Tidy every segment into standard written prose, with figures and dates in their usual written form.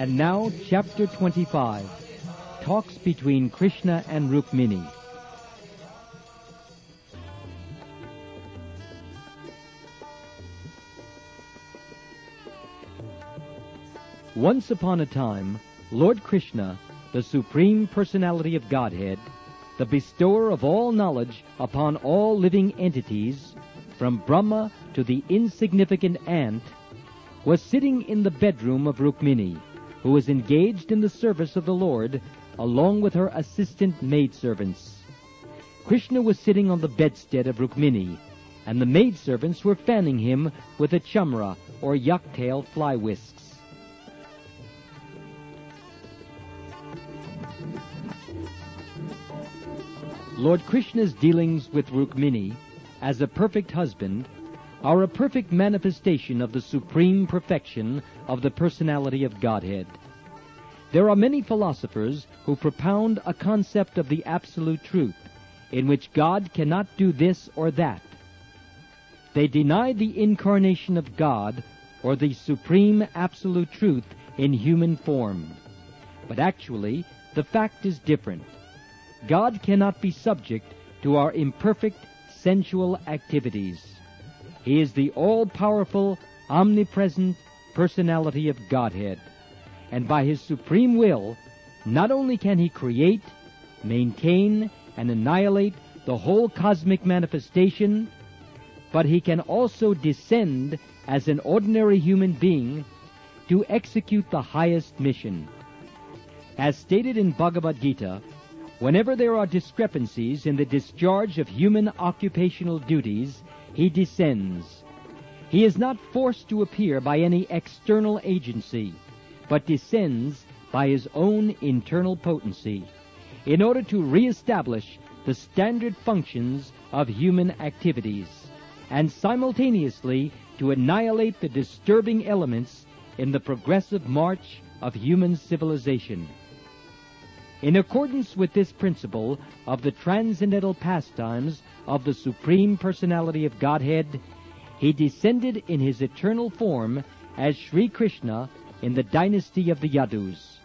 And now, Chapter 25, Talks between Krishna and Rukmini. Once upon a time, Lord Krishna, the Supreme Personality of Godhead, the bestower of all knowledge upon all living entities, from Brahma to the insignificant ant, was sitting in the bedroom of Rukmini, who was engaged in the service of the Lord, along with her assistant maidservants. Krishna was sitting on the bedstead of Rukmini, and the maidservants were fanning him with a chamra, or yak-tail fly whisks. Lord Krishna's dealings with Rukmini, as a perfect husband, are a perfect manifestation of the supreme perfection of the personality of Godhead. There are many philosophers who propound a concept of the absolute truth, in which God cannot do this or that. They deny the incarnation of God, or the supreme absolute truth in human form. But actually, the fact is different. God cannot be subject to our imperfect sensual activities. He is the all-powerful, omnipresent personality of Godhead. And by His supreme will, not only can He create, maintain, and annihilate the whole cosmic manifestation, but He can also descend as an ordinary human being to execute the highest mission. As stated in Bhagavad Gita, whenever there are discrepancies in the discharge of human occupational duties, He descends. He is not forced to appear by any external agency, but descends by His own internal potency, in order to reestablish the standard functions of human activities, and simultaneously to annihilate the disturbing elements in the progressive march of human civilization. In accordance with this principle of the transcendental pastimes of the Supreme Personality of Godhead, He descended in His eternal form as Sri Krishna in the dynasty of the Yadus.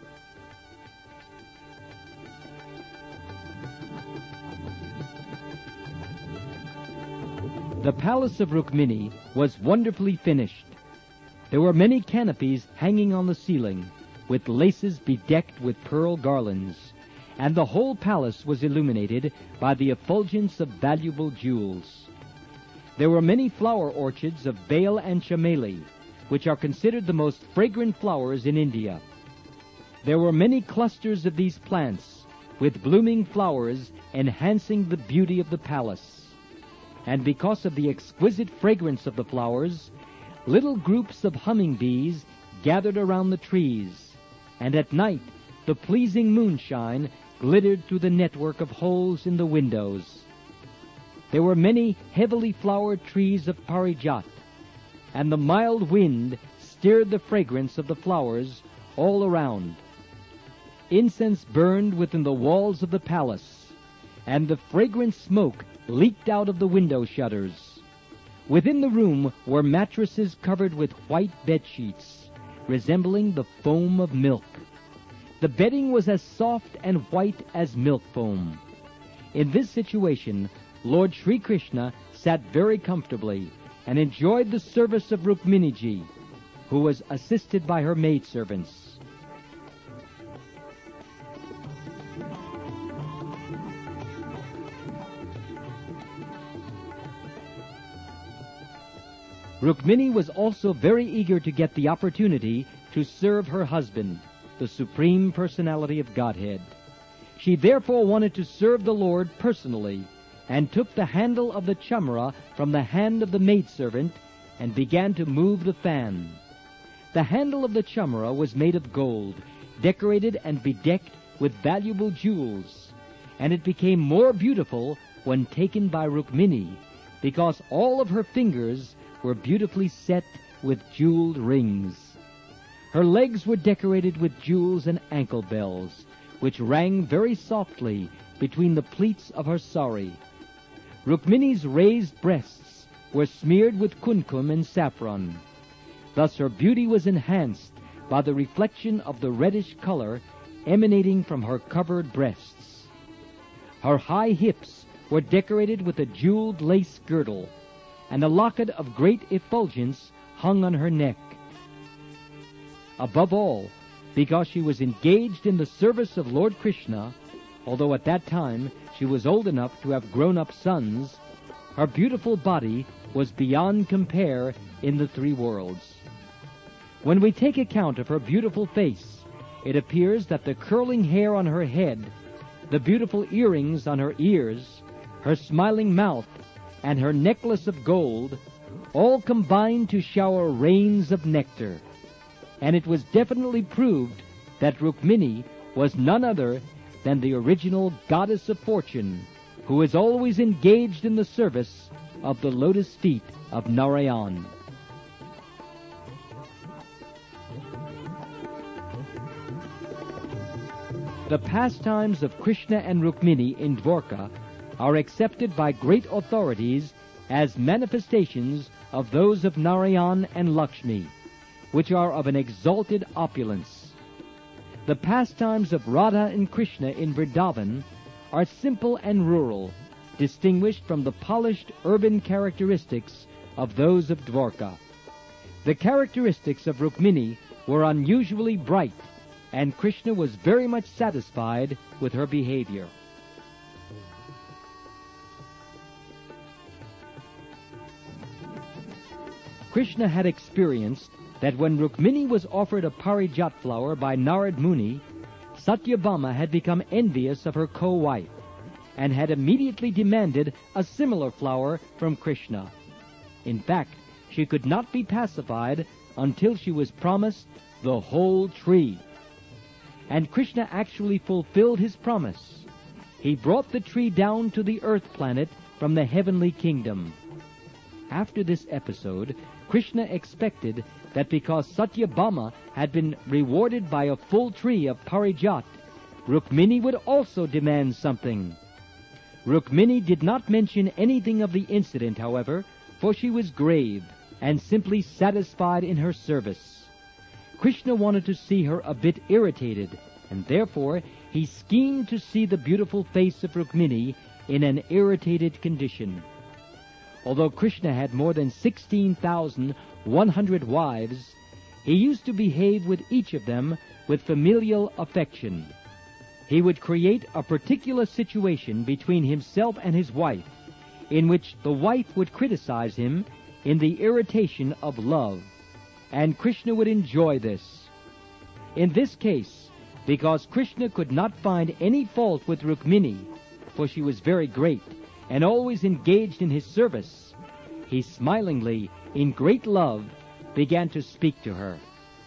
The palace of Rukmini was wonderfully finished. There were many canopies hanging on the ceiling, with laces bedecked with pearl garlands, and the whole palace was illuminated by the effulgence of valuable jewels. There were many flower orchards of Bael and Chameli, which are considered the most fragrant flowers in India. There were many clusters of these plants, with blooming flowers enhancing the beauty of the palace. And because of the exquisite fragrance of the flowers, little groups of hummingbees gathered around the trees, and at night the pleasing moonshine glittered through the network of holes in the windows. There were many heavily flowered trees of parijat, and the mild wind stirred the fragrance of the flowers all around. Incense burned within the walls of the palace, and the fragrant smoke leaked out of the window shutters. Within the room were mattresses covered with white bedsheets, resembling the foam of milk. The bedding was as soft and white as milk foam. In this situation, Lord Sri Krishna sat very comfortably and enjoyed the service of Rukminiji, who was assisted by her maidservants. Rukmini was also very eager to get the opportunity to serve her husband, the Supreme Personality of Godhead. She therefore wanted to serve the Lord personally, and took the handle of the chamra from the hand of the maidservant and began to move the fan. The handle of the chamra was made of gold, decorated and bedecked with valuable jewels, and it became more beautiful when taken by Rukmini, because all of her fingers were beautifully set with jeweled rings. Her legs were decorated with jewels and ankle bells, which rang very softly between the pleats of her sari. Rukmini's raised breasts were smeared with kumkum and saffron. Thus her beauty was enhanced by the reflection of the reddish color emanating from her covered breasts. Her high hips were decorated with a jeweled lace girdle, and a locket of great effulgence hung on her neck. Above all, because she was engaged in the service of Lord Krishna, although at that time she was old enough to have grown-up sons, her beautiful body was beyond compare in the three worlds. When we take account of her beautiful face, it appears that the curling hair on her head, the beautiful earrings on her ears, her smiling mouth, and her necklace of gold all combined to shower rains of nectar. And it was definitely proved that Rukmini was none other than the original goddess of fortune, who is always engaged in the service of the lotus feet of Narayan. The pastimes of Krishna and Rukmini in Dwarka are accepted by great authorities as manifestations of those of Narayan and Lakshmi, which are of an exalted opulence. The pastimes of Radha and Krishna in Vrindavan are simple and rural, distinguished from the polished urban characteristics of those of Dwarka. The characteristics of Rukmini were unusually bright, and Krishna was very much satisfied with her behavior. Krishna had experienced that when Rukmini was offered a parijat flower by Narad Muni, Satyabhama had become envious of her co-wife, and had immediately demanded a similar flower from Krishna. In fact, she could not be pacified until she was promised the whole tree. And Krishna actually fulfilled his promise. He brought the tree down to the earth planet from the heavenly kingdom. After this episode, Krishna expected that because Satyabhama had been rewarded by a full tree of parijat, Rukmini would also demand something. Rukmini did not mention anything of the incident, however, for she was grave and simply satisfied in her service. Krishna wanted to see her a bit irritated, and therefore he schemed to see the beautiful face of Rukmini in an irritated condition. Although Krishna had more than 16,100 wives, he used to behave with each of them with familial affection. He would create a particular situation between himself and his wife, in which the wife would criticize him in the irritation of love, and Krishna would enjoy this. In this case, because Krishna could not find any fault with Rukmini, for she was very great and always engaged in his service, he smilingly, in great love, began to speak to her.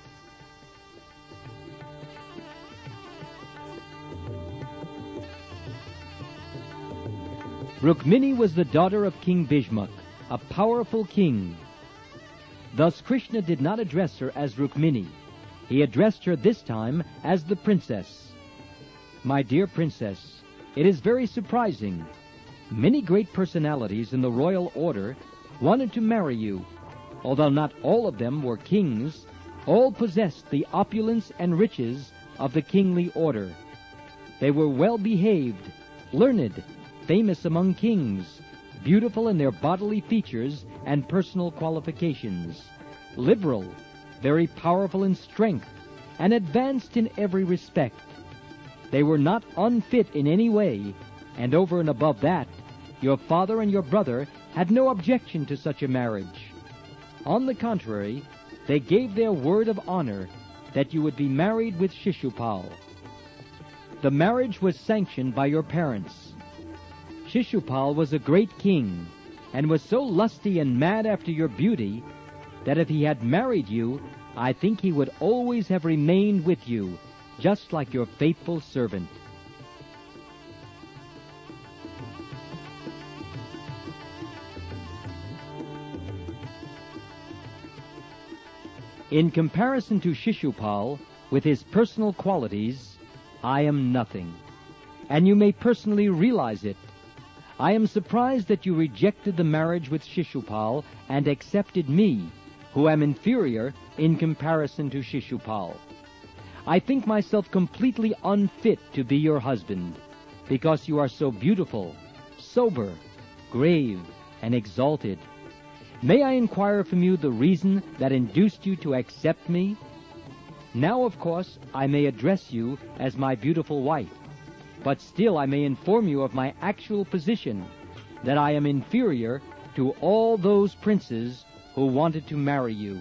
Rukmini was the daughter of King Bhishmak, a powerful king. Thus Krishna did not address her as Rukmini. He addressed her this time as the princess. My dear princess, it is very surprising. Many great personalities in the royal order wanted to marry you. Although not all of them were kings, all possessed the opulence and riches of the kingly order. They were well-behaved, learned, famous among kings, beautiful in their bodily features and personal qualifications, liberal, very powerful in strength, and advanced in every respect. They were not unfit in any way, and over and above that, your father and your brother had no objection to such a marriage. On the contrary, they gave their word of honor that you would be married with Shishupal. The marriage was sanctioned by your parents. Shishupal was a great king, and was so lusty and mad after your beauty that if he had married you, I think he would always have remained with you, just like your faithful servant. In comparison to Shishupal, with his personal qualities, I am nothing, and you may personally realize it. I am surprised that you rejected the marriage with Shishupal and accepted me, who am inferior in comparison to Shishupal. I think myself completely unfit to be your husband, because you are so beautiful, sober, grave, and exalted. May I inquire from you the reason that induced you to accept me? Now, of course, I may address you as my beautiful wife, but still I may inform you of my actual position, that I am inferior to all those princes who wanted to marry you.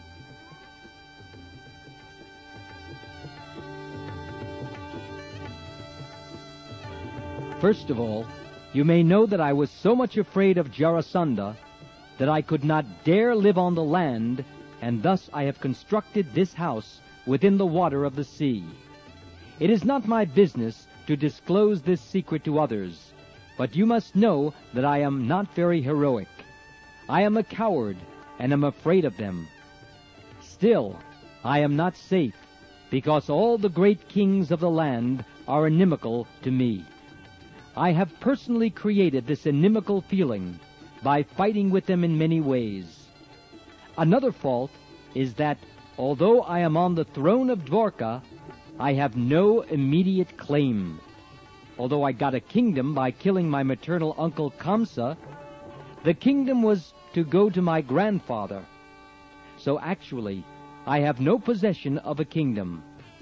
First of all, you may know that I was so much afraid of Jarasandha that I could not dare live on the land, and thus I have constructed this house within the water of the sea. It is not my business to disclose this secret to others, but you must know that I am not very heroic. I am a coward, and am afraid of them. Still, I am not safe, because all the great kings of the land are inimical to me. I have personally created this inimical feeling by fighting with them in many ways. Another fault is that, although I am on the throne of Dwarka, I have no immediate claim. Although I got a kingdom by killing my maternal uncle Kamsa, the kingdom was to go to my grandfather. So actually, I have no possession of a kingdom.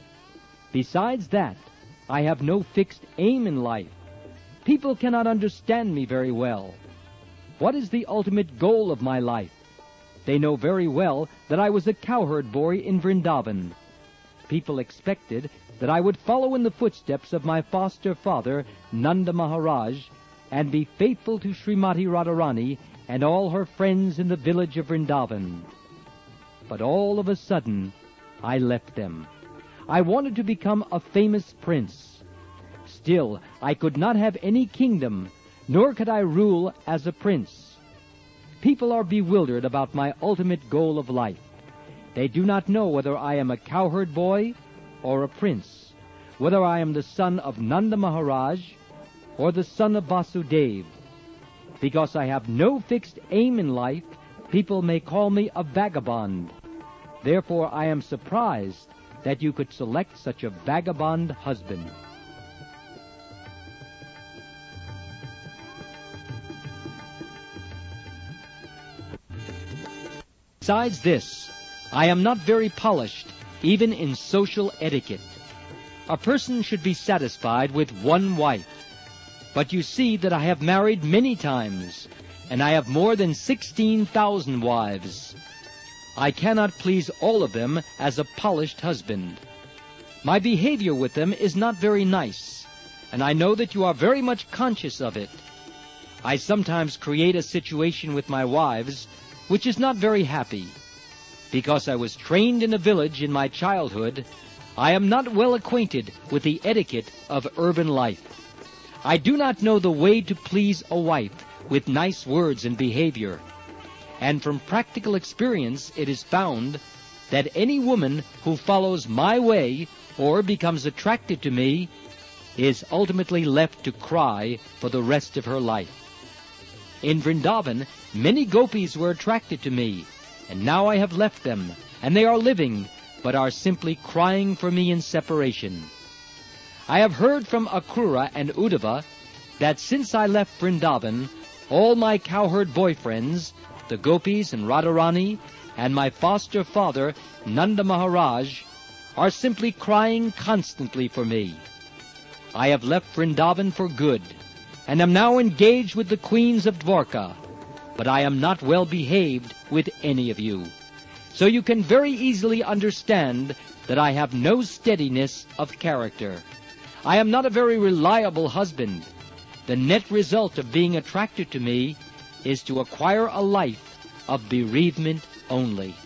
Besides that, I have no fixed aim in life. People cannot understand me very well. What is the ultimate goal of my life? They know very well that I was a cowherd boy in Vrindavan. People expected that I would follow in the footsteps of my foster father, Nanda Maharaj, and be faithful to Srimati Radharani and all her friends in the village of Vrindavan. But all of a sudden, I left them. I wanted to become a famous prince. Still, I could not have any kingdom, nor could I rule as a prince. People are bewildered about my ultimate goal of life. They do not know whether I am a cowherd boy or a prince, whether I am the son of Nanda Maharaj or the son of Vasudeva. Because I have no fixed aim in life, people may call me a vagabond. Therefore, I am surprised that you could select such a vagabond husband. Besides this, I am not very polished, even in social etiquette. A person should be satisfied with one wife. But you see that I have married many times, and I have more than 16,000 wives. I cannot please all of them as a polished husband. My behavior with them is not very nice, and I know that you are very much conscious of it. I sometimes create a situation with my wives which is not very happy. Because I was trained in a village in my childhood, I am not well acquainted with the etiquette of urban life. I do not know the way to please a wife with nice words and behavior. And from practical experience it is found that any woman who follows my way or becomes attracted to me is ultimately left to cry for the rest of her life. In Vrindavan, many gopis were attracted to me, and now I have left them, and they are living, but are simply crying for me in separation. I have heard from Akrura and Uddhava that since I left Vrindavan, all my cowherd boyfriends, the gopis and Radharani, and my foster father, Nanda Maharaj, are simply crying constantly for me. I have left Vrindavan for good, and am now engaged with the queens of Dwarka, but I am not well behaved with any of you. So you can very easily understand that I have no steadiness of character. I am not a very reliable husband. The net result of being attracted to me is to acquire a life of bereavement only.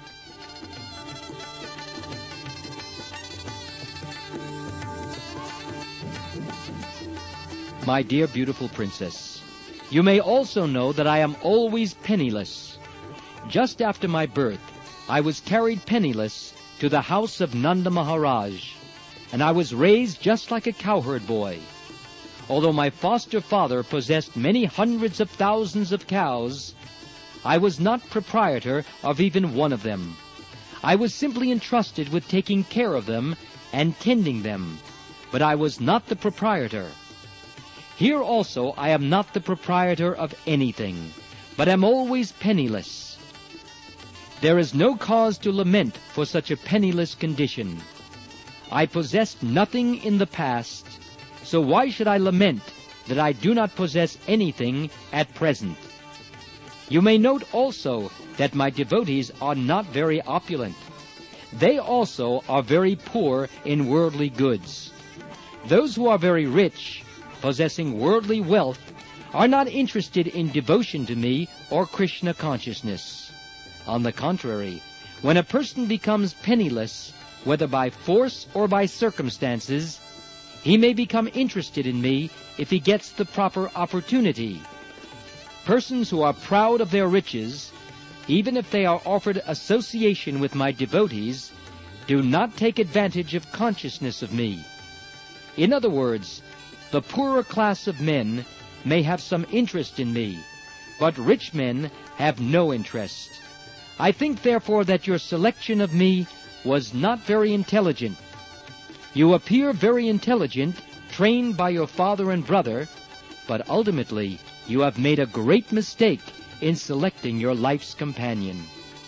My dear beautiful princess, you may also know that I am always penniless. Just after my birth, I was carried penniless to the house of Nanda Maharaj, and I was raised just like a cowherd boy. Although my foster father possessed many hundreds of thousands of cows, I was not proprietor of even one of them. I was simply entrusted with taking care of them and tending them, but I was not the proprietor. Here also I am not the proprietor of anything, but am always penniless. There is no cause to lament for such a penniless condition. I possessed nothing in the past, so why should I lament that I do not possess anything at present? You may note also that my devotees are not very opulent. They also are very poor in worldly goods. Those who are very rich, possessing worldly wealth, are not interested in devotion to me or Krishna consciousness. On the contrary, when a person becomes penniless, whether by force or by circumstances, he may become interested in me if he gets the proper opportunity. Persons who are proud of their riches, even if they are offered association with my devotees, do not take advantage of consciousness of me. In other words, the poorer class of men may have some interest in me, but rich men have no interest. I think, therefore, that your selection of me was not very intelligent. You appear very intelligent, trained by your father and brother, but ultimately you have made a great mistake in selecting your life's companion.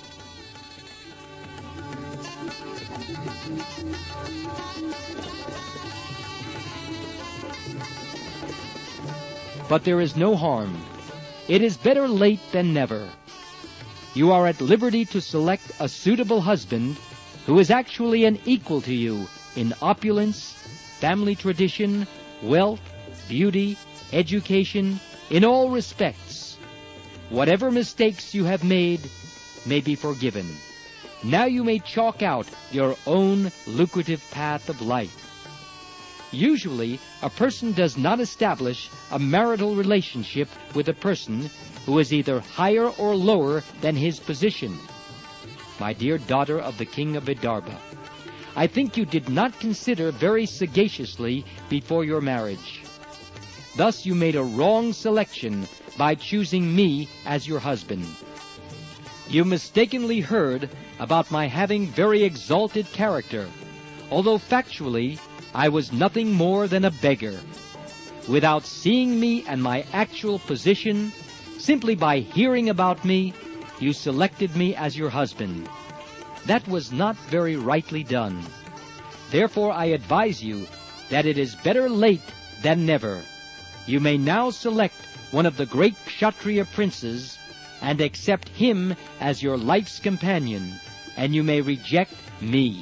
But there is no harm. It is better late than never. You are at liberty to select a suitable husband who is actually an equal to you in opulence, family tradition, wealth, beauty, education, in all respects. Whatever mistakes you have made may be forgiven. Now you may chalk out your own lucrative path of life. Usually, a person does not establish a marital relationship with a person who is either higher or lower than his position. My dear daughter of the king of Vidarbha, I think you did not consider very sagaciously before your marriage. Thus you made a wrong selection by choosing me as your husband. You mistakenly heard about my having very exalted character, although factually I was nothing more than a beggar. Without seeing me and my actual position, simply by hearing about me, you selected me as your husband. That was not very rightly done. Therefore I advise you that it is better late than never. You may now select one of the great Kshatriya princes and accept him as your life's companion, and you may reject me.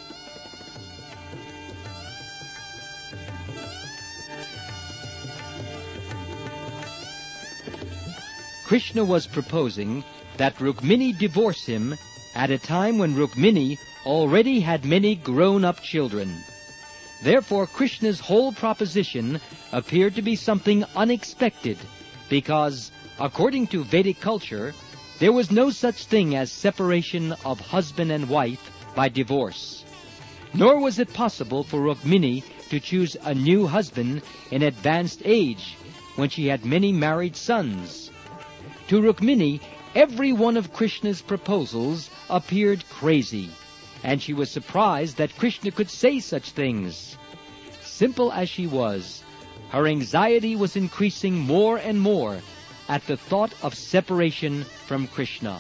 Krishna was proposing that Rukmini divorce him at a time when Rukmini already had many grown-up children. Therefore, Krishna's whole proposition appeared to be something unexpected, because, according to Vedic culture, there was no such thing as separation of husband and wife by divorce. Nor was it possible for Rukmini to choose a new husband in advanced age, when she had many married sons. To Rukmini, every one of Krishna's proposals appeared crazy, and she was surprised that Krishna could say such things. Simple as she was, her anxiety was increasing more and more at the thought of separation from Krishna.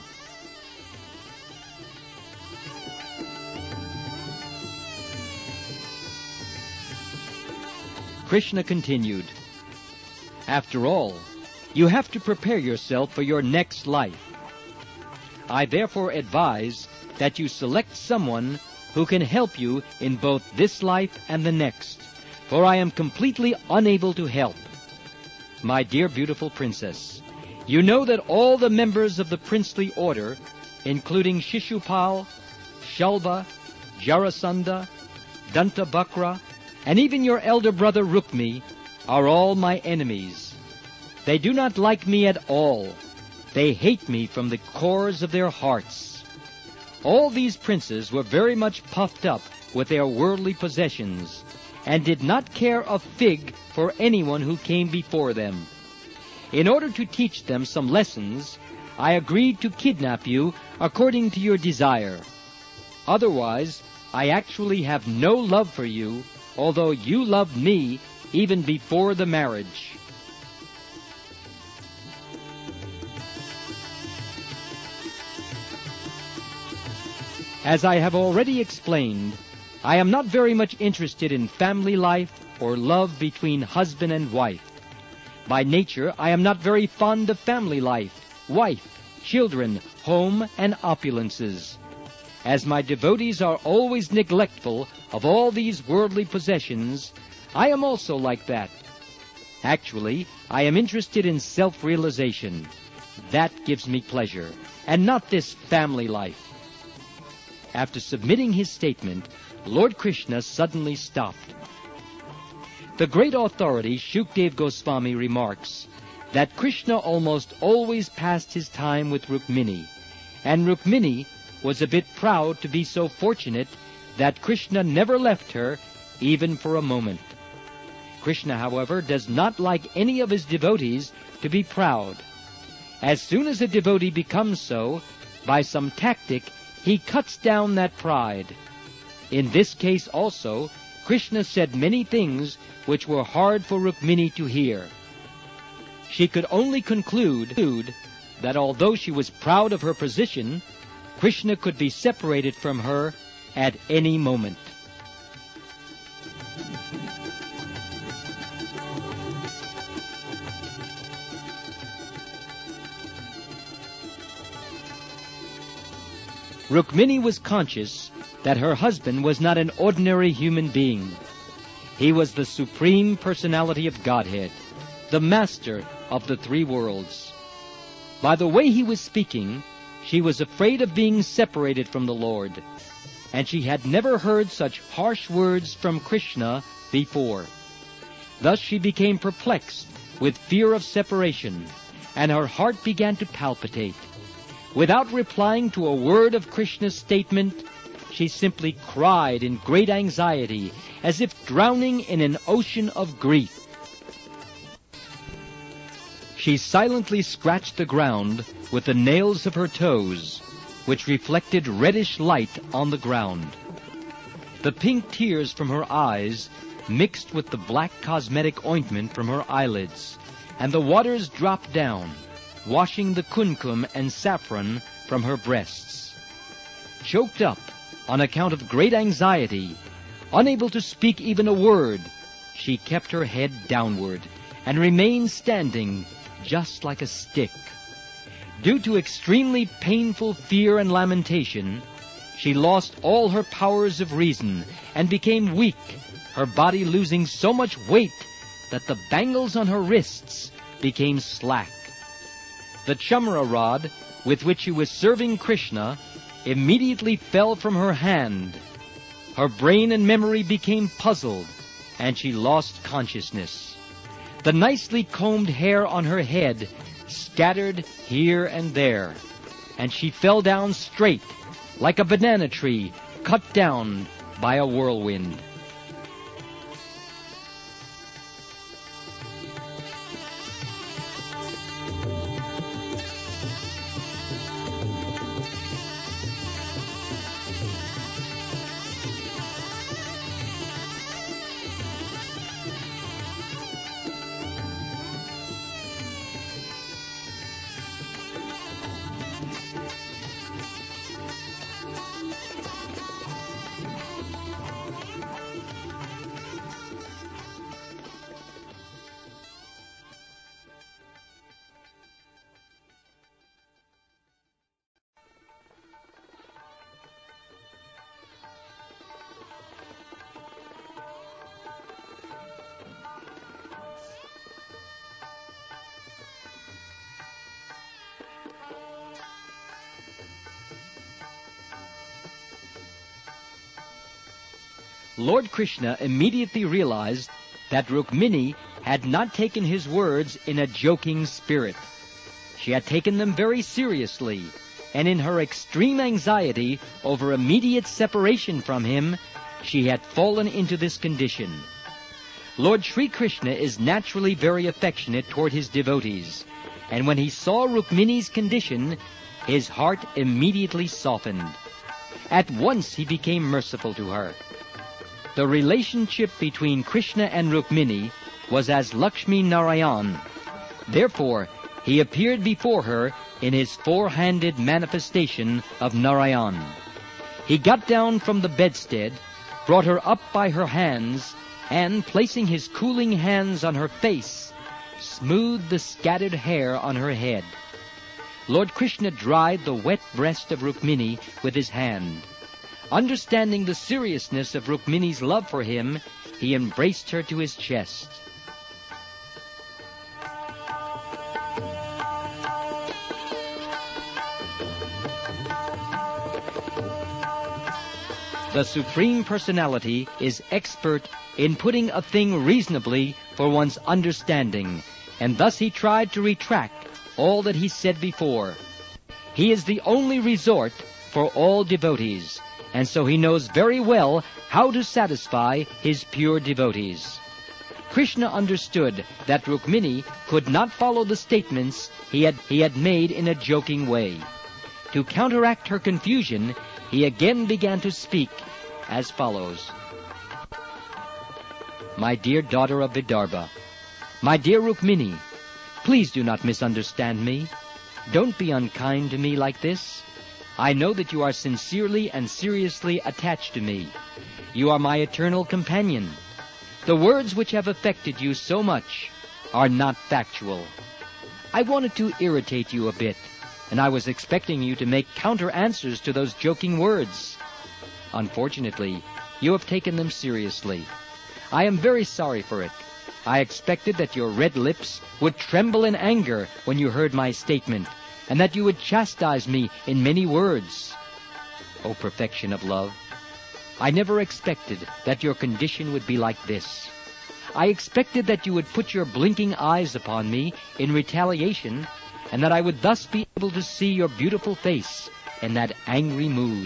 Krishna continued, "After all, you have to prepare yourself for your next life. I therefore advise that you select someone who can help you in both this life and the next, for I am completely unable to help. My dear beautiful princess, you know that all the members of the princely order, including Shishupal, Shalva, Jarasandha, Dantabhakra, and even your elder brother Rukmi, are all my enemies. They do not like me at all. They hate me from the cores of their hearts. All these princes were very much puffed up with their worldly possessions, and did not care a fig for anyone who came before them. In order to teach them some lessons, I agreed to kidnap you according to your desire. Otherwise, I actually have no love for you, although you loved me even before the marriage." As I have already explained, I am not very much interested in family life or love between husband and wife. By nature, I am not very fond of family life, wife, children, home, and opulences. As my devotees are always neglectful of all these worldly possessions, I am also like that. Actually, I am interested in self-realization. That gives me pleasure, and not this family life. After submitting his statement, Lord Krishna suddenly stopped. The great authority Shukdev Goswami remarks that Krishna almost always passed his time with Rukmini, and Rukmini was a bit proud to be so fortunate that Krishna never left her even for a moment. Krishna, however, does not like any of his devotees to be proud. As soon as a devotee becomes so, by some tactic, he cuts down that pride. In this case also, Krishna said many things which were hard for Rukmini to hear. She could only conclude that although she was proud of her position, Krishna could be separated from her at any moment. Rukmini was conscious that her husband was not an ordinary human being. He was the Supreme Personality of Godhead, the Master of the three worlds. By the way he was speaking, she was afraid of being separated from the Lord, and she had never heard such harsh words from Krishna before. Thus she became perplexed with fear of separation, and her heart began to palpitate. Without replying to a word of Krishna's statement, she simply cried in great anxiety, as if drowning in an ocean of grief. She silently scratched the ground with the nails of her toes, which reflected reddish light on the ground. The pink tears from her eyes mixed with the black cosmetic ointment from her eyelids, and the waters dropped down, washing the kumkum and saffron from her breasts. Choked up on account of great anxiety, unable to speak even a word, she kept her head downward and remained standing just like a stick. Due to extremely painful fear and lamentation, she lost all her powers of reason and became weak, her body losing so much weight that the bangles on her wrists became slack. The chamra rod with which she was serving Krishna immediately fell from her hand. Her brain and memory became puzzled, and she lost consciousness. The nicely combed hair on her head scattered here and there, and she fell down straight, like a banana tree cut down by a whirlwind. Lord Krishna immediately realized that Rukmini had not taken his words in a joking spirit. She had taken them very seriously, and in her extreme anxiety over immediate separation from him, she had fallen into this condition. Lord Sri Krishna is naturally very affectionate toward his devotees, and when he saw Rukmini's condition, his heart immediately softened. At once he became merciful to her. The relationship between Krishna and Rukmini was as Lakshmi Narayan. Therefore, he appeared before her in his four-handed manifestation of Narayan. He got down from the bedstead, brought her up by her hands, and, placing his cooling hands on her face, smoothed the scattered hair on her head. Lord Krishna dried the wet breast of Rukmini with his hand. Understanding the seriousness of Rukmini's love for him, he embraced her to his chest. The Supreme Personality is expert in putting a thing reasonably for one's understanding, and thus he tried to retract all that he said before. He is the only resort for all devotees, and so he knows very well how to satisfy his pure devotees. Krishna understood that Rukmini could not follow the statements he had made in a joking way. To counteract her confusion, he again began to speak as follows. My dear daughter of Vidarbha, my dear Rukmini, please do not misunderstand me. Don't be unkind to me like this. I know that you are sincerely and seriously attached to me. You are my eternal companion. The words which have affected you so much are not factual. I wanted to irritate you a bit, and I was expecting you to make counter-answers to those joking words. Unfortunately, you have taken them seriously. I am very sorry for it. I expected that your red lips would tremble in anger when you heard my statement, and that you would chastise me in many words. O perfection of love, I never expected that your condition would be like this. I expected that you would put your blinking eyes upon me in retaliation, and that I would thus be able to see your beautiful face in that angry mood.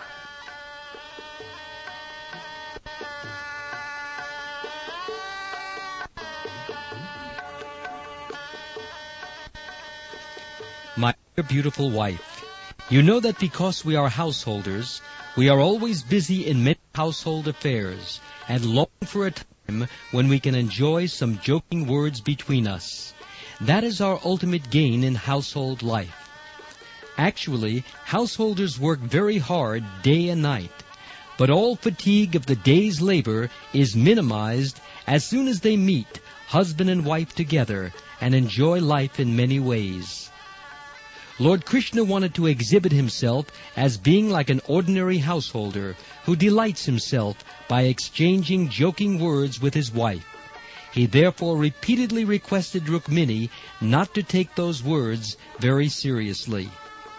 My dear beautiful wife, you know that because we are householders, we are always busy in many household affairs, and long for a time when we can enjoy some joking words between us. That is our ultimate gain in household life. Actually, householders work very hard day and night, but all fatigue of the day's labor is minimized as soon as they meet, husband and wife together, and enjoy life in many ways. Lord Krishna wanted to exhibit himself as being like an ordinary householder who delights himself by exchanging joking words with his wife. He therefore repeatedly requested Rukmini not to take those words very seriously.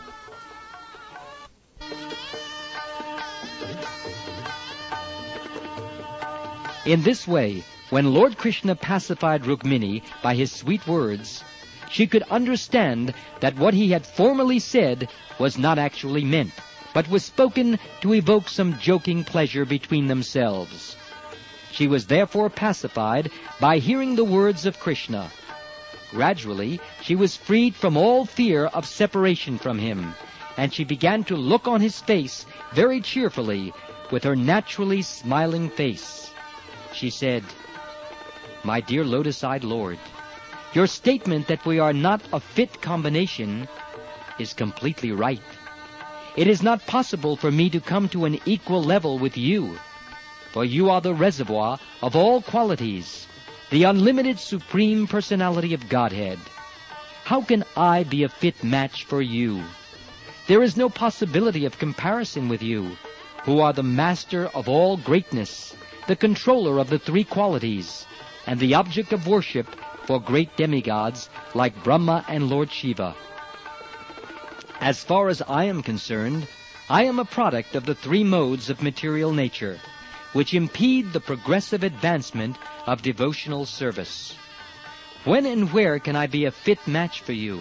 In this way, when Lord Krishna pacified Rukmini by his sweet words, she could understand that what he had formerly said was not actually meant, but was spoken to evoke some joking pleasure between themselves. She was therefore pacified by hearing the words of Krishna. Gradually, she was freed from all fear of separation from him, and she began to look on his face very cheerfully with her naturally smiling face. She said, My dear lotus-eyed Lord, your statement that we are not a fit combination is completely right. It is not possible for me to come to an equal level with you, for you are the reservoir of all qualities, the unlimited Supreme Personality of Godhead. How can I be a fit match for you? There is no possibility of comparison with you, who are the master of all greatness, the controller of the three qualities, and the object of worship for great demigods like Brahma and Lord Shiva. As far as I am concerned, I am a product of the three modes of material nature, which impede the progressive advancement of devotional service. When and where can I be a fit match for you?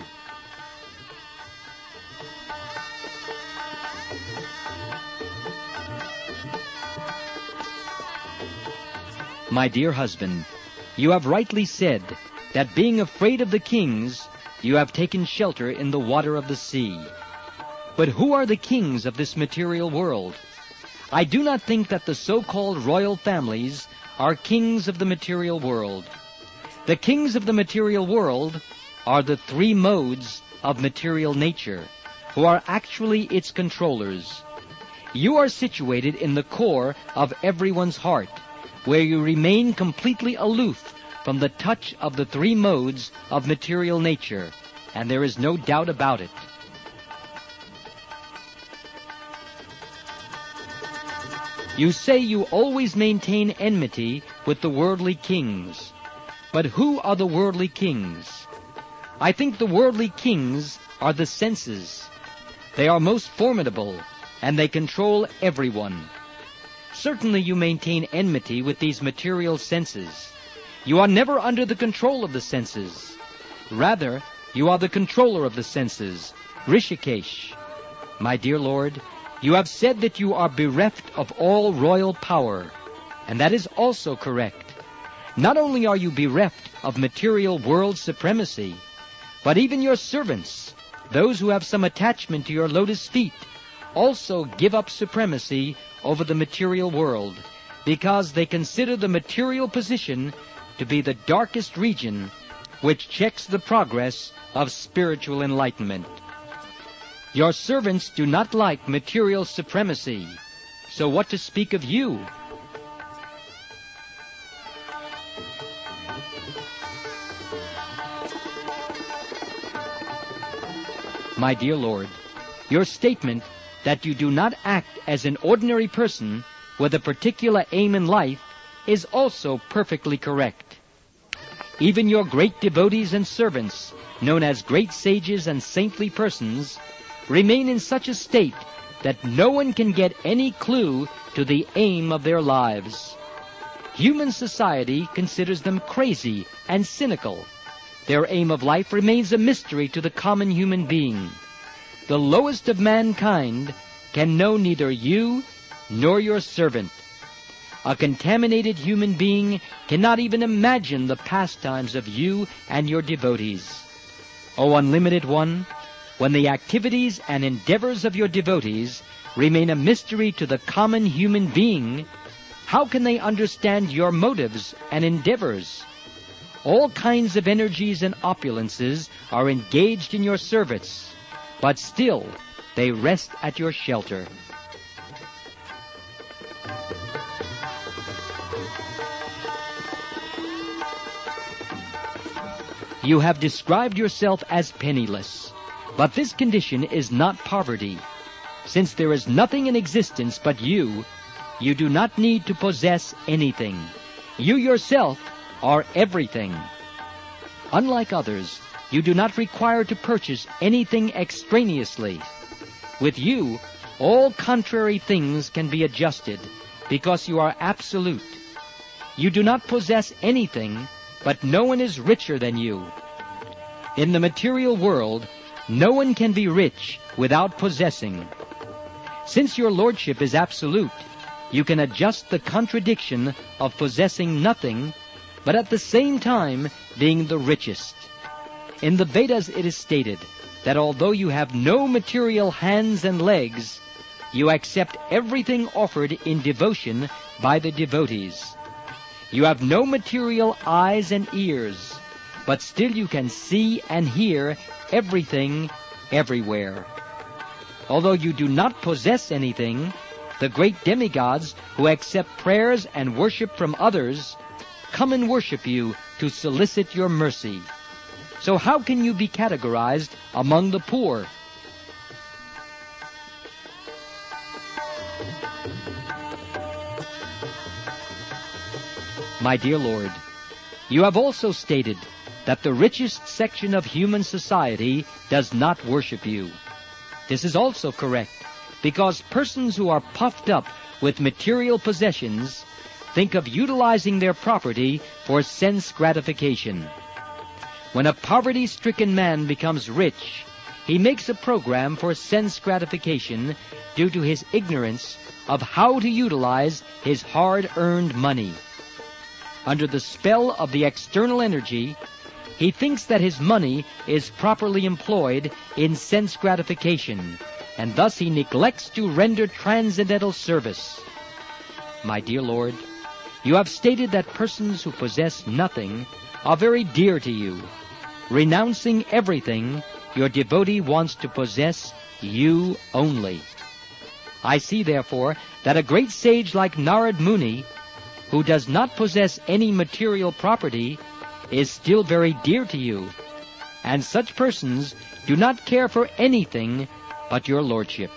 My dear husband, you have rightly said that being afraid of the kings, You have taken shelter in the water of the sea. But who are the kings of this material world? I do not think that the so-called royal families are kings of the material world. The kings of the material world are the three modes of material nature, who are actually its controllers. You are situated in the core of everyone's heart, where you remain completely aloof from the touch of the three modes of material nature, and there is no doubt about it. You say you always maintain enmity with the worldly kings. But who are the worldly kings? I think the worldly kings are the senses. They are most formidable, and they control everyone. Certainly you maintain enmity with these material senses. You are never under the control of the senses. Rather, you are the controller of the senses, Rishikesh. My dear Lord, you have said that you are bereft of all royal power, and that is also correct. Not only are you bereft of material world supremacy, but even your servants, those who have some attachment to your lotus feet, also give up supremacy over the material world, because they consider the material position to be the darkest region which checks the progress of spiritual enlightenment. Your servants do not like material supremacy, so what to speak of you? My dear Lord, your statement that you do not act as an ordinary person with a particular aim in life is also perfectly correct. Even your great devotees and servants, known as great sages and saintly persons, remain in such a state that no one can get any clue to the aim of their lives. Human society considers them crazy and cynical. Their aim of life remains a mystery to the common human being. The lowest of mankind can know neither you nor your servant. A contaminated human being cannot even imagine the pastimes of you and your devotees. O Unlimited One, when the activities and endeavors of your devotees remain a mystery to the common human being, how can they understand your motives and endeavors? All kinds of energies and opulences are engaged in your service, but still they rest at your shelter. You have described yourself as penniless, but this condition is not poverty. Since there is nothing in existence but you do not need to possess anything. You yourself are everything. Unlike others, you do not require to purchase anything extraneously. With you, all contrary things can be adjusted, because you are absolute. You do not possess anything, but no one is richer than you. In the material world, no one can be rich without possessing. Since your lordship is absolute, you can adjust the contradiction of possessing nothing, but at the same time being the richest. In the Vedas it is stated that although you have no material hands and legs, you accept everything offered in devotion by the devotees. You have no material eyes and ears, but still you can see and hear everything everywhere. Although you do not possess anything, the great demigods who accept prayers and worship from others come and worship you to solicit your mercy. So how can you be categorized among the poor? My dear Lord, you have also stated that the richest section of human society does not worship you. This is also correct, because persons who are puffed up with material possessions think of utilizing their property for sense gratification. When a poverty-stricken man becomes rich, he makes a program for sense gratification due to his ignorance of how to utilize his hard-earned money. Under the spell of the external energy, he thinks that his money is properly employed in sense gratification, and thus he neglects to render transcendental service. My dear Lord, you have stated that persons who possess nothing are very dear to you. Renouncing everything, your devotee wants to possess you only. I see, therefore, that a great sage like Narad Muni, who does not possess any material property, is still very dear to you, and such persons do not care for anything but your lordship.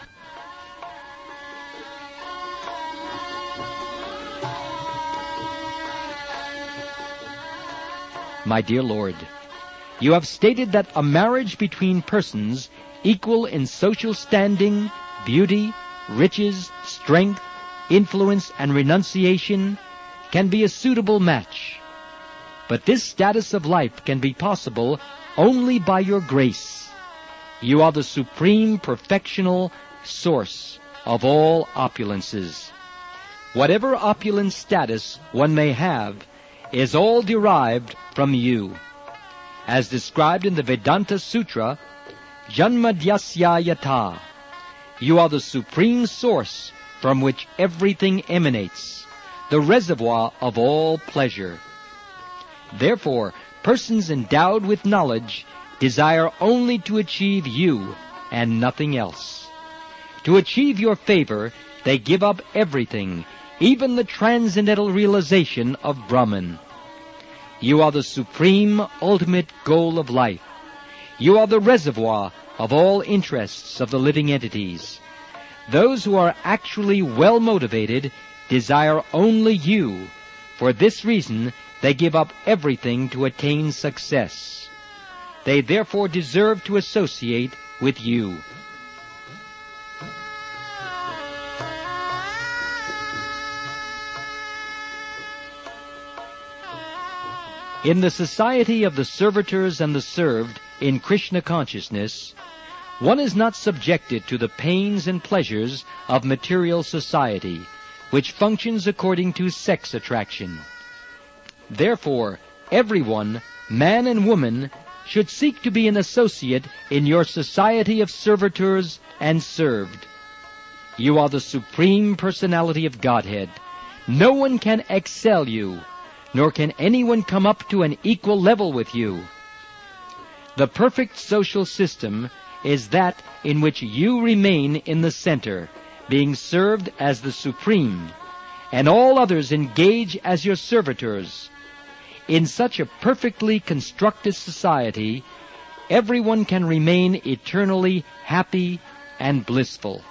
My dear Lord, you have stated that a marriage between persons equal in social standing, beauty, riches, strength, influence, and renunciation can be a suitable match. But this status of life can be possible only by your grace. You are the supreme perfectional source of all opulences. Whatever opulent status one may have is all derived from you. As described in the Vedanta Sutra, Janmadhyasya Yata, you are the supreme source from which everything emanates, the reservoir of all pleasure. Therefore, persons endowed with knowledge desire only to achieve you and nothing else. To achieve your favor, they give up everything, even the transcendental realization of Brahman. You are the supreme ultimate goal of life. You are the reservoir of all interests of the living entities. Those who are actually well motivated desire only you. For this reason, they give up everything to attain success. They therefore deserve to associate with you. In the society of the servitors and the served in Krishna consciousness, one is not subjected to the pains and pleasures of material society, which functions according to sex attraction. Therefore, everyone, man and woman, should seek to be an associate in your society of servitors and served. You are the supreme personality of Godhead. No one can excel you, nor can anyone come up to an equal level with you. The perfect social system is that in which you remain in the center, being served as the supreme, and all others engage as your servitors. In such a perfectly constructed society, everyone can remain eternally happy and blissful.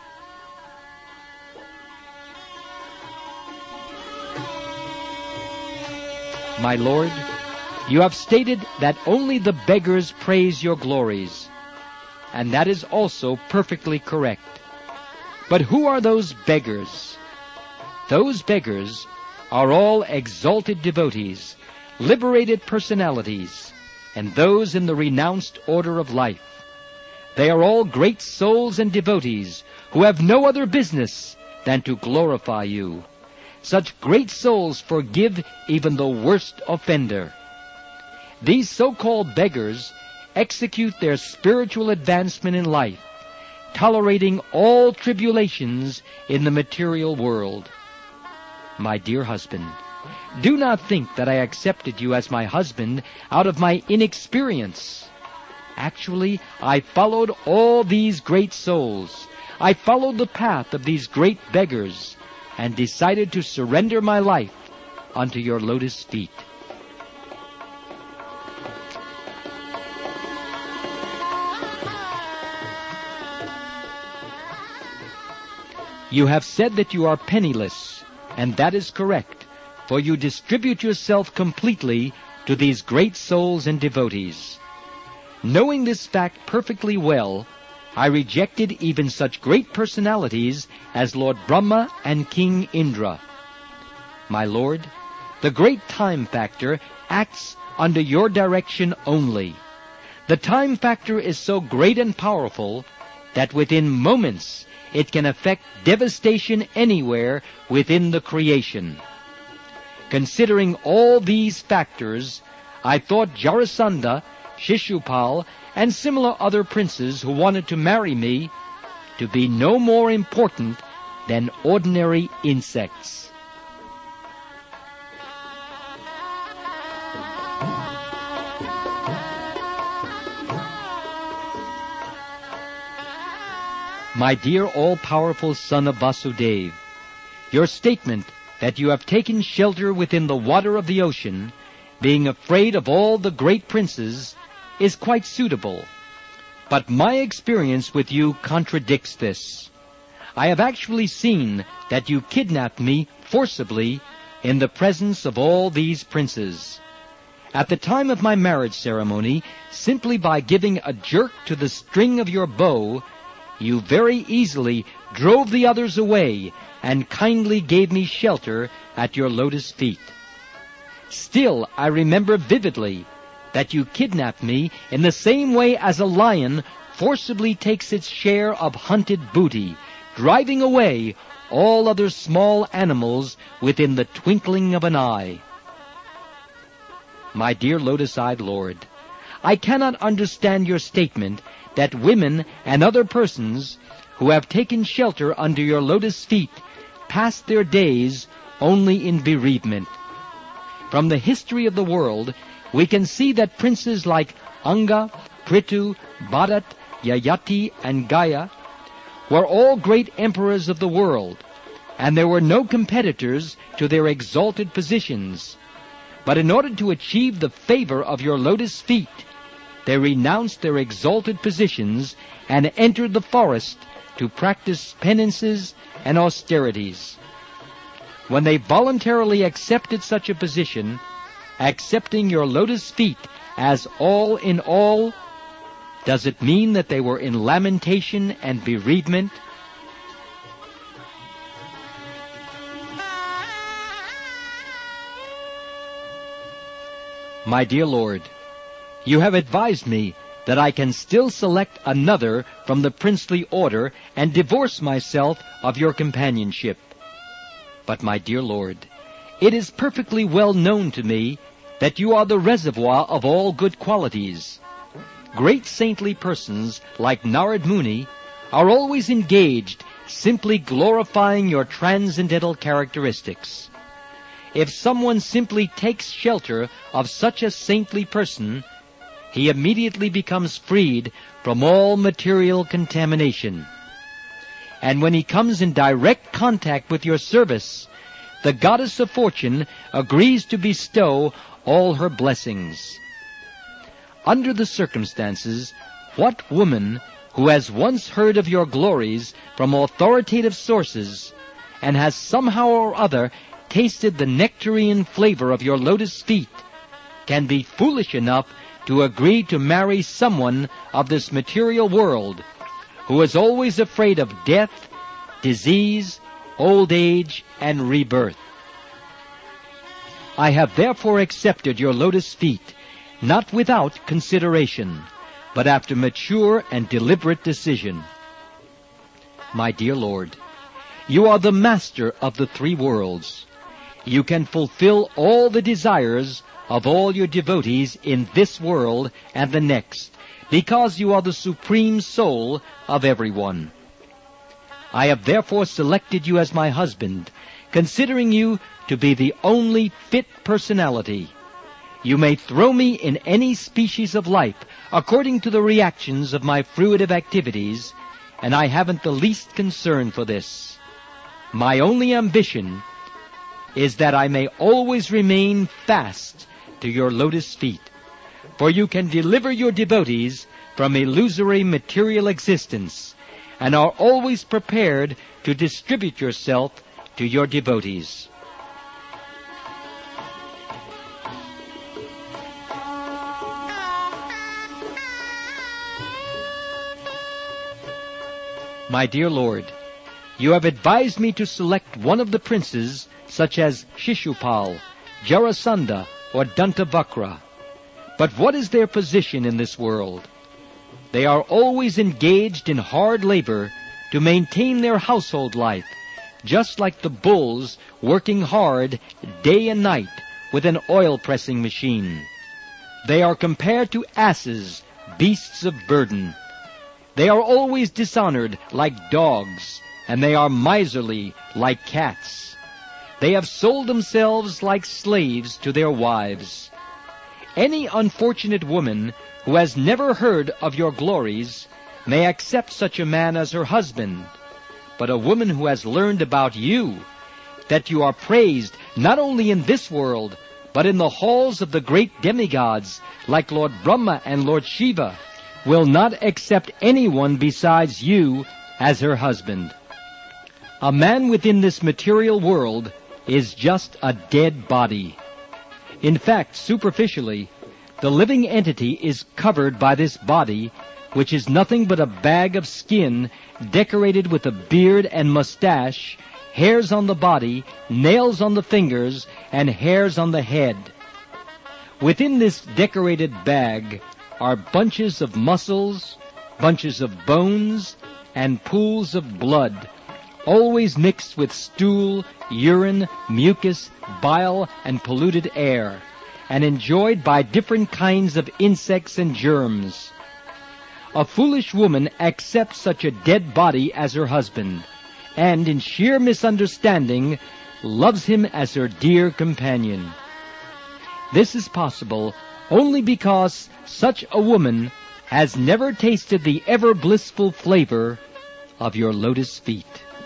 My Lord, you have stated that only the beggars praise your glories, and that is also perfectly correct. But who are those beggars? Those beggars are all exalted devotees, liberated personalities, and those in the renounced order of life. They are all great souls and devotees who have no other business than to glorify you. Such great souls forgive even the worst offender. These so-called beggars execute their spiritual advancement in life, tolerating all tribulations in the material world. My dear husband, do not think that I accepted you as my husband out of my inexperience. Actually, I followed all these great souls. I followed the path of these great beggars, and decided to surrender my life unto your lotus feet. You have said that you are penniless, and that is correct, for you distribute yourself completely to these great souls and devotees. Knowing this fact perfectly well, I rejected even such great personalities as Lord Brahma and King Indra. My Lord, the great time factor acts under your direction only. The time factor is so great and powerful that within moments it can effect devastation anywhere within the creation. Considering all these factors, I thought Jarasandha, Shishupal, and similar other princes who wanted to marry me to be no more important than ordinary insects. My dear all-powerful son of Vasudeva, your statement that you have taken shelter within the water of the ocean, being afraid of all the great princes, is quite suitable. But my experience with you contradicts this. I have actually seen that you kidnapped me forcibly in the presence of all these princes. At the time of my marriage ceremony, simply by giving a jerk to the string of your bow, you very easily drove the others away and kindly gave me shelter at your lotus feet. Still, I remember vividly that you kidnapped me in the same way as a lion forcibly takes its share of hunted booty, driving away all other small animals within the twinkling of an eye. My dear lotus-eyed Lord, I cannot understand your statement that women and other persons who have taken shelter under your lotus feet pass their days only in bereavement. From the history of the world, we can see that princes like Anga, Prithu, Bharat, Yayati, and Gaya were all great emperors of the world, and there were no competitors to their exalted positions. But in order to achieve the favor of your lotus feet, they renounced their exalted positions and entered the forest to practice penances and austerities. When they voluntarily accepted such a position, accepting your lotus feet as all in all, does it mean that they were in lamentation and bereavement? My dear Lord, you have advised me that I can still select another from the princely order and divorce myself of your companionship. But, my dear Lord, it is perfectly well known to me that you are the reservoir of all good qualities. Great saintly persons like Narad Muni are always engaged simply glorifying your transcendental characteristics. If someone simply takes shelter of such a saintly person, he immediately becomes freed from all material contamination. And when he comes in direct contact with your service, the goddess of fortune agrees to bestow all her blessings. Under the circumstances, what woman who has once heard of your glories from authoritative sources and has somehow or other tasted the nectarine flavor of your lotus feet can be foolish enough to agree to marry someone of this material world who is always afraid of death, disease, old age, and rebirth? I have therefore accepted your lotus feet, not without consideration, but after mature and deliberate decision. My dear Lord, you are the master of the three worlds. You can fulfill all the desires of all your devotees in this world and the next, because you are the supreme soul of everyone. I have therefore selected you as my husband, considering you to be the only fit personality. You may throw me in any species of life according to the reactions of my fruitive activities, and I haven't the least concern for this. My only ambition is that I may always remain fast to your lotus feet, for you can deliver your devotees from illusory material existence and are always prepared to distribute yourself to your devotees. My dear Lord, you have advised me to select one of the princes, such as Shishupal, Jarasandha, or Dantavakra. But what is their position in this world? They are always engaged in hard labor to maintain their household life, just like the bulls working hard day and night with an oil-pressing machine. They are compared to asses, beasts of burden. They are always dishonored like dogs, and they are miserly like cats. They have sold themselves like slaves to their wives. Any unfortunate woman who has never heard of your glories may accept such a man as her husband. But a woman who has learned about you, that you are praised not only in this world, but in the halls of the great demigods, like Lord Brahma and Lord Shiva, will not accept anyone besides you as her husband. A man within this material world is just a dead body. In fact, superficially, the living entity is covered by this body, which is nothing but a bag of skin decorated with a beard and mustache, hairs on the body, nails on the fingers, and hairs on the head. Within this decorated bag are bunches of muscles, bunches of bones, and pools of blood, always mixed with stool, urine, mucus, bile, and polluted air, and enjoyed by different kinds of insects and germs. A foolish woman accepts such a dead body as her husband, and in sheer misunderstanding loves him as her dear companion. This is possible only because such a woman has never tasted the ever blissful flavor of your lotus feet.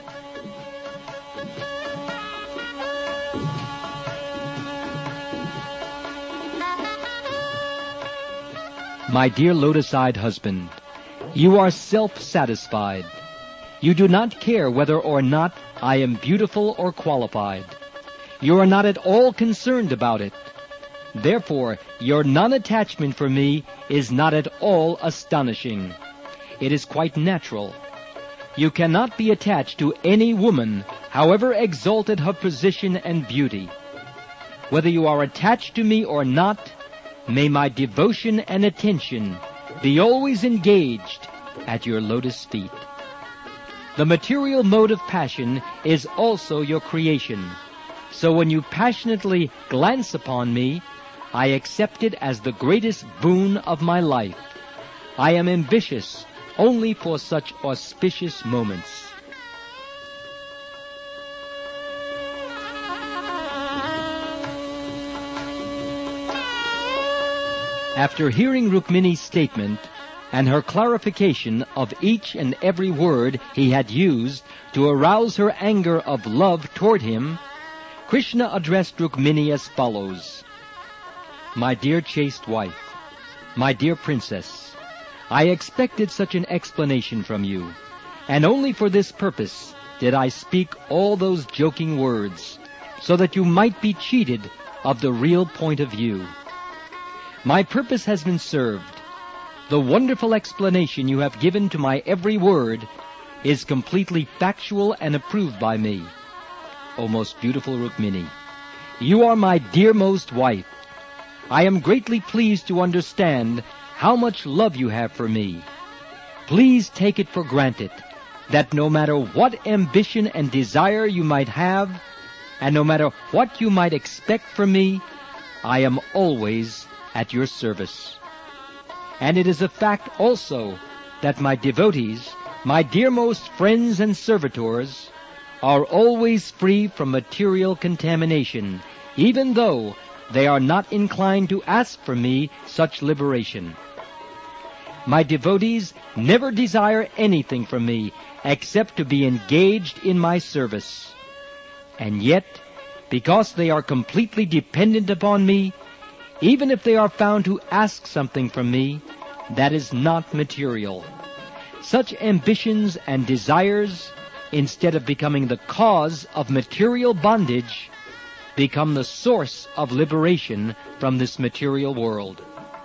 My dear lotus-eyed husband, you are self-satisfied. You do not care whether or not I am beautiful or qualified. You are not at all concerned about it. Therefore, your non-attachment for me is not at all astonishing. It is quite natural. You cannot be attached to any woman, however exalted her position and beauty. Whether you are attached to me or not, may my devotion and attention be always engaged at your lotus feet. The material mode of passion is also your creation. So when you passionately glance upon me, I accept it as the greatest boon of my life. I am ambitious only for such auspicious moments. After hearing Rukmini's statement and her clarification of each and every word he had used to arouse her anger of love toward him, Krishna addressed Rukmini as follows: My dear chaste wife, my dear princess, I expected such an explanation from you, and only for this purpose did I speak all those joking words, so that you might be cheated of the real point of view. My purpose has been served. The wonderful explanation you have given to my every word is completely factual and approved by me. O most beautiful Rukmini, you are my dearmost wife. I am greatly pleased to understand how much love you have for me. Please take it for granted that no matter what ambition and desire you might have, and no matter what you might expect from me, I am always at your service. And it is a fact also that my devotees, my dearmost friends and servitors, are always free from material contamination, even though they are not inclined to ask from me such liberation. My devotees never desire anything from me except to be engaged in my service. And yet, because they are completely dependent upon me, even if they are found to ask something from me, that is not material. Such ambitions and desires, instead of becoming the cause of material bondage, become the source of liberation from this material world.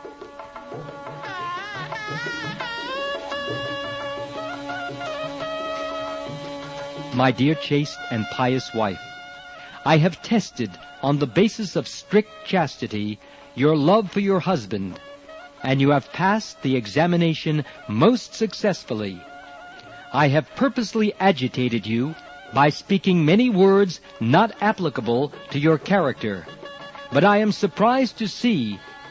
My dear chaste and pious wife, I have tested on the basis of strict chastity your love for your husband, and you have passed the examination most successfully. I have purposely agitated you by speaking many words not applicable to your character, but I am surprised to see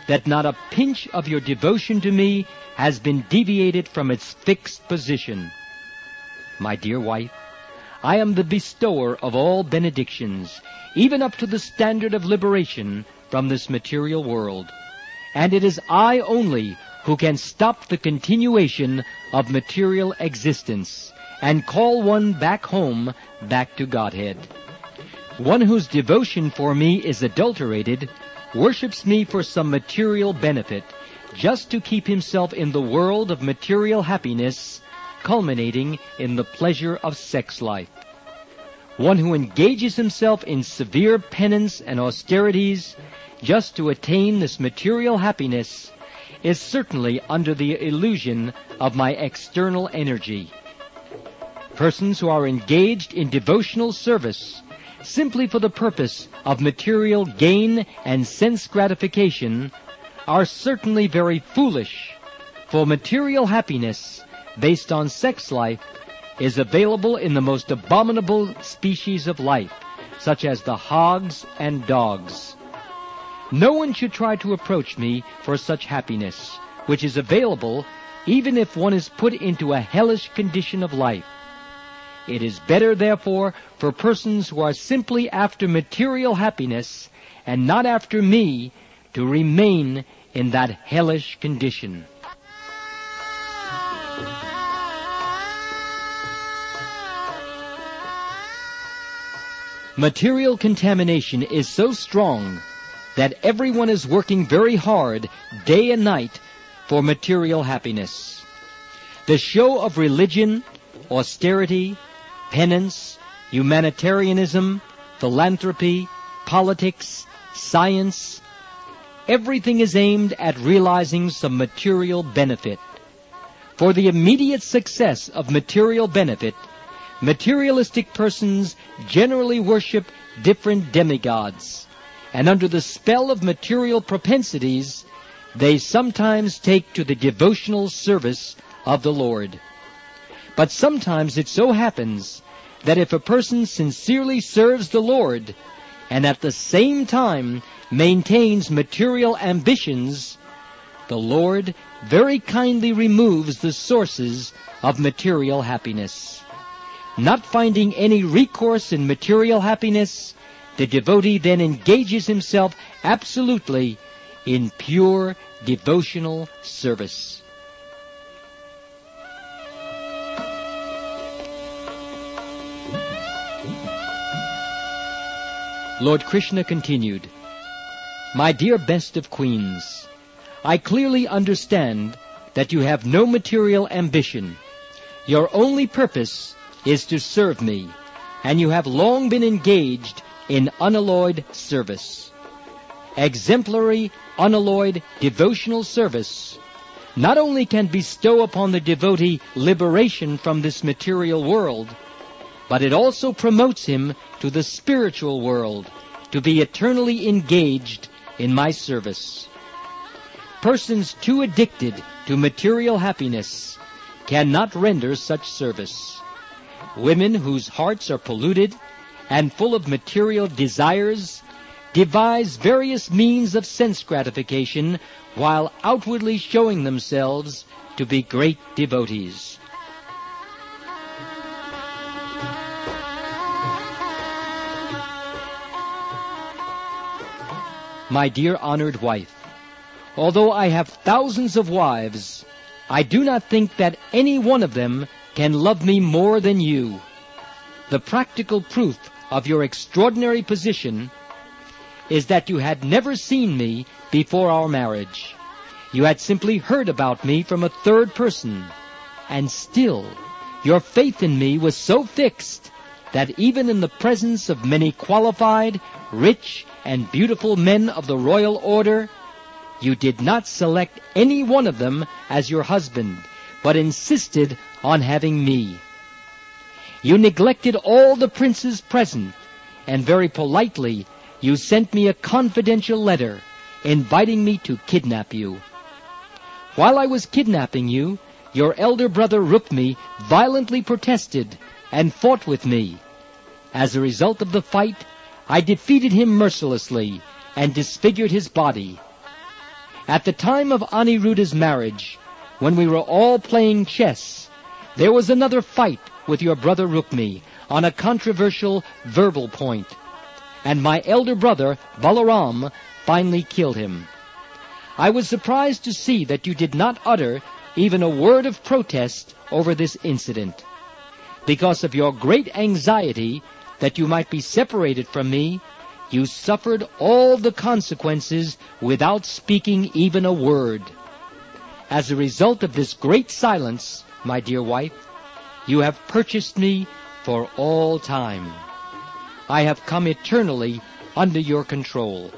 that not a pinch of your devotion to me has been deviated from its fixed position. My dear wife, I am the bestower of all benedictions, even up to the standard of liberation from this material world. And it is I only who can stop the continuation of material existence and call one back home, back to Godhead. One whose devotion for me is adulterated worships me for some material benefit, just to keep himself in the world of material happiness, culminating in the pleasure of sex life. One who engages himself in severe penance and austerities just to attain this material happiness is certainly under the illusion of my external energy. Persons who are engaged in devotional service simply for the purpose of material gain and sense gratification are certainly very foolish, for material happiness based on sex life is available in the most abominable species of life, such as the hogs and dogs. No one should try to approach me for such happiness, which is available even if one is put into a hellish condition of life. It is better, therefore, for persons who are simply after material happiness and not after me to remain in that hellish condition. Material contamination is so strong that everyone is working very hard, day and night, for material happiness. The show of religion, austerity, penance, humanitarianism, philanthropy, politics, science, everything is aimed at realizing some material benefit. For the immediate success of material benefit, materialistic persons generally worship different demigods, and under the spell of material propensities, they sometimes take to the devotional service of the Lord. But sometimes it so happens that if a person sincerely serves the Lord and at the same time maintains material ambitions, the Lord very kindly removes the sources of material happiness. Not finding any recourse in material happiness, the devotee then engages himself absolutely in pure devotional service. Lord Krishna continued, "My dear best of queens, I clearly understand that you have no material ambition. Your only purpose is to serve me, and you have long been engaged in unalloyed service. Exemplary, unalloyed devotional service not only can bestow upon the devotee liberation from this material world, but it also promotes him to the spiritual world, to be eternally engaged in my service. Persons too addicted to material happiness cannot render such service. Women whose hearts are polluted and full of material desires devise various means of sense gratification while outwardly showing themselves to be great devotees. My dear honored wife, although I have thousands of wives, I do not think that any one of them can love me more than you. The practical proof of your extraordinary position is that you had never seen me before our marriage. You had simply heard about me from a third person, and still your faith in me was so fixed that even in the presence of many qualified, rich, and beautiful men of the royal order, you did not select any one of them as your husband, but insisted on having me. You neglected all the princes present, and very politely you sent me a confidential letter inviting me to kidnap you. While I was kidnapping you, your elder brother Rukmi violently protested and fought with me. As a result of the fight, I defeated him mercilessly and disfigured his body. At the time of Aniruddha's marriage, when we were all playing chess, there was another fight with your brother Rukmi on a controversial verbal point, and my elder brother, Balaram, finally killed him. I was surprised to see that you did not utter even a word of protest over this incident. Because of your great anxiety that you might be separated from me, you suffered all the consequences without speaking even a word. As a result of this great silence, my dear wife, you have purchased me for all time. I have come eternally under your control.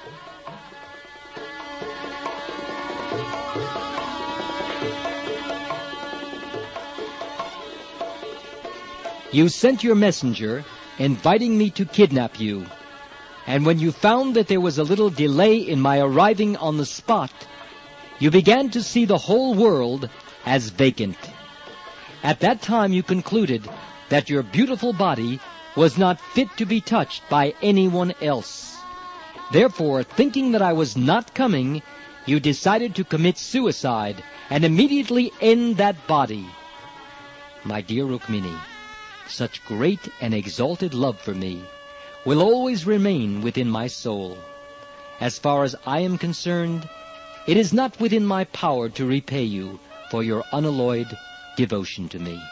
You sent your messenger inviting me to kidnap you, and when you found that there was a little delay in my arriving on the spot, you began to see the whole world as vacant. At that time you concluded that your beautiful body was not fit to be touched by anyone else. Therefore, thinking that I was not coming, you decided to commit suicide and immediately end that body. My dear Rukmini, such great and exalted love for me will always remain within my soul. As far as I am concerned, it is not within my power to repay you for your unalloyed devotion to me.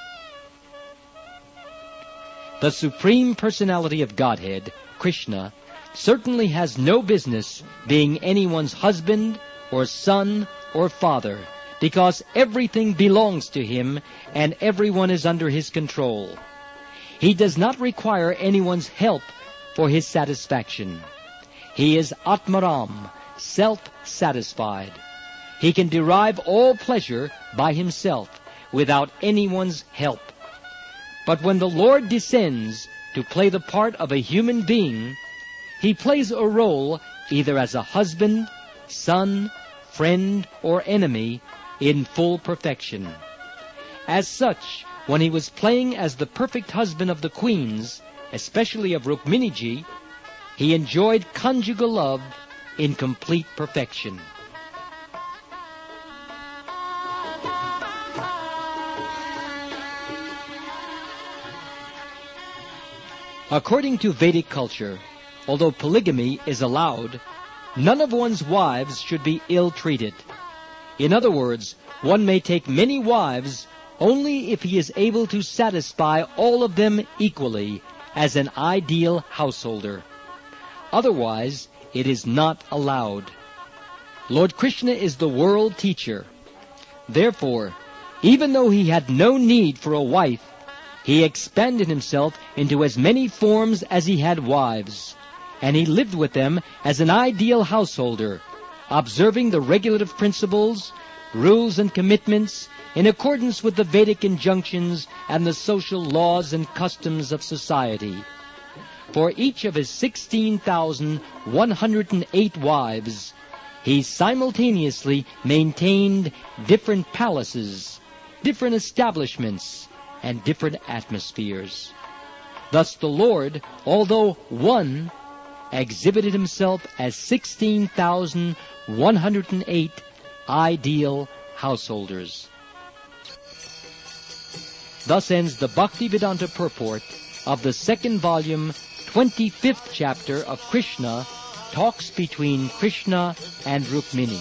The Supreme Personality of Godhead, Krishna, certainly has no business being anyone's husband or son or father, because everything belongs to him and everyone is under his control. He does not require anyone's help for his satisfaction. He is Atmaram, self-satisfied. He can derive all pleasure by himself without anyone's help. But when the Lord descends to play the part of a human being, he plays a role either as a husband, son, friend, or enemy in full perfection. As such, when he was playing as the perfect husband of the queens, especially of Rukminiji, he enjoyed conjugal love in complete perfection. According to Vedic culture, although polygamy is allowed, none of one's wives should be ill-treated. In other words, one may take many wives only if he is able to satisfy all of them equally as an ideal householder. Otherwise, it is not allowed. Lord Krishna is the world teacher. Therefore, even though he had no need for a wife, he expanded himself into as many forms as he had wives, and he lived with them as an ideal householder, observing the regulative principles, rules, and commitments in accordance with the Vedic injunctions and the social laws and customs of society. For each of his 16,108 wives, he simultaneously maintained different palaces, different establishments, and different atmospheres. Thus the Lord, although one, exhibited himself as 16,108 ideal householders. Thus ends the Bhaktivedanta purport of the second volume, 25th chapter of Krishna, Talks Between Krishna and Rukmini.